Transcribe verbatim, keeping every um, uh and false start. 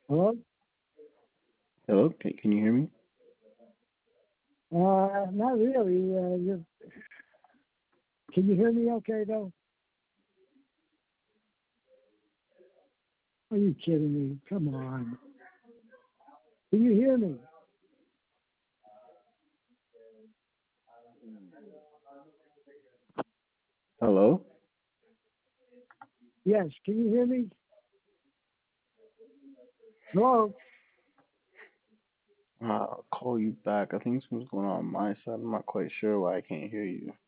Hello? Hello, can, can you hear me? Uh, not really. Uh, you can you hear me okay, though? Are you kidding me? Come on. Can you hear me? Hello? Yes. Can you hear me? Hello? Uh, I'll call you back. I think something's going on on my side. I'm not quite sure why I can't hear you.